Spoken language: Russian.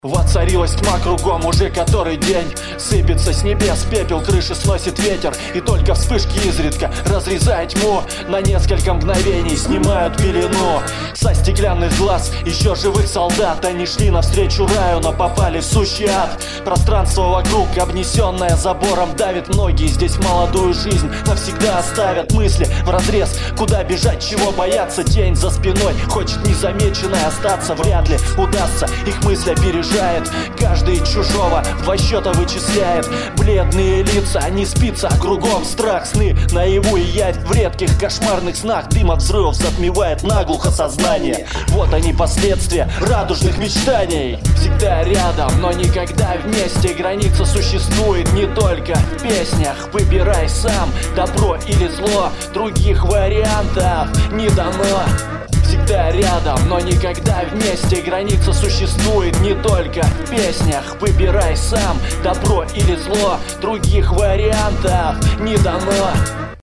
Воцарилась тьма кругом уже который день. Сыпется с небес пепел, крыши сносит ветер. И только вспышки изредка, разрезая тьму, на несколько мгновений снимают пелену со стеклянных глаз еще живых солдат. Они шли навстречу раю, но попали в сущий ад. Пространство вокруг, обнесенное забором, давит. Многие здесь молодую жизнь навсегда оставят. Мысли вразрез, куда бежать, чего бояться. Тень за спиной хочет незамеченной остаться. Вряд ли удастся, их мысль опережает. Каждый чужого в два счета вычисляет. Бледные лица, не спится, кругом страх. Сны наяву и явь в редких кошмарных снах. Дым от взрывов затмевает наглухо сознание. Вот они последствия радужных мечтаний. Всегда рядом, но никогда вместе. Граница существует не только в песнях. Выбирай сам, добро или зло. Других вариантов не дано. Всегда рядом, но никогда вместе. Граница существует не только в песнях. Выбирай сам, добро или зло. Других вариантов не дано.